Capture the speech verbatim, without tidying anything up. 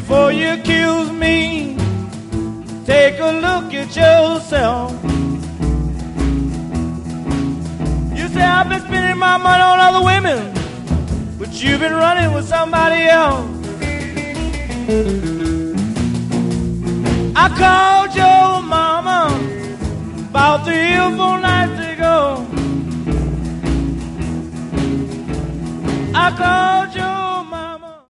before you accuse me, take a look at yourself. You say I've been spending my money on other women, but you've been running with somebody else. I called your mama about three or four nights ago. I called